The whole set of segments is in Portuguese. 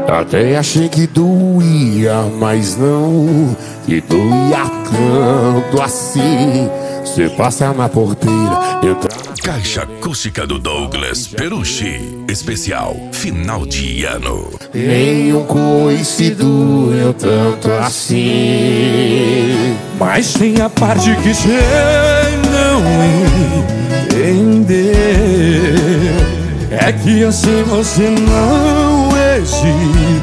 Até achei que doía, mas não que doía tanto assim. Você passa na porteira, entra na... Caixa acústica do Douglas Perucci. Especial final de ano. Nenhum coice doeu tanto assim. Mas tem a parte que cê não entender. É que assim você não existe.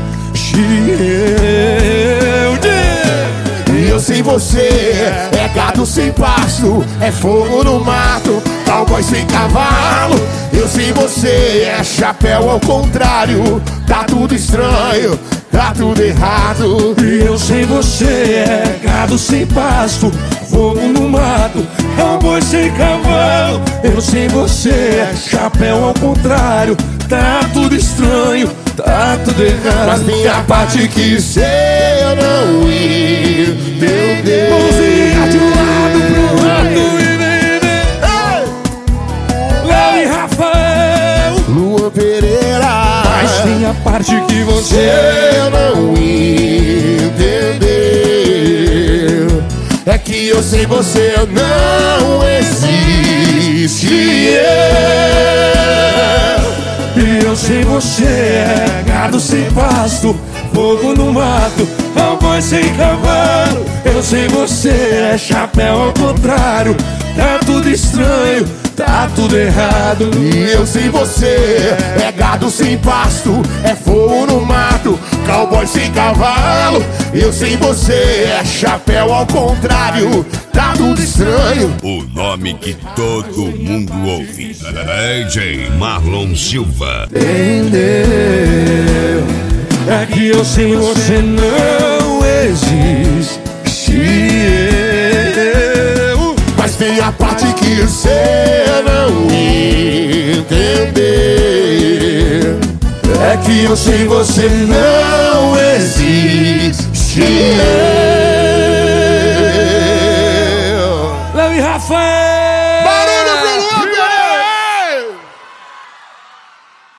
E eu sem você é gado sem pasto, é fogo no mato, cowboy sem cavalo. Eu sem você é chapéu ao contrário, tá tudo estranho, tá tudo errado. E eu sem você é gado sem pasto, fogo no mato, cowboy sem cavalo. Eu sem você é chapéu ao contrário, tá tudo estranho, tá tudo errado. Mas tem a parte que cê não entendeu. Mãozinha de um lado pro outro e Léo e Rafael, Luan Pereira. mas tem a parte que você Você não entendeu. É que eu sem você não existe. E eu sem você é gado sem pasto, fogo no mato, cowboy sem cavalo. Eu sem você é chapéu ao contrário, tá tudo estranho, tá tudo errado. E eu sem você é gado sem pasto, é fogo no mato, cowboy sem cavalo. Eu sem você é chapéu ao contrário, tá tudo estranho. O nome que todo mundo ouve. DJ Marlon Silva. Entendeu? É que eu sem você não existe. Mas tem a parte que você não entendeu. É que eu sem você não existe. Léo e Rafael.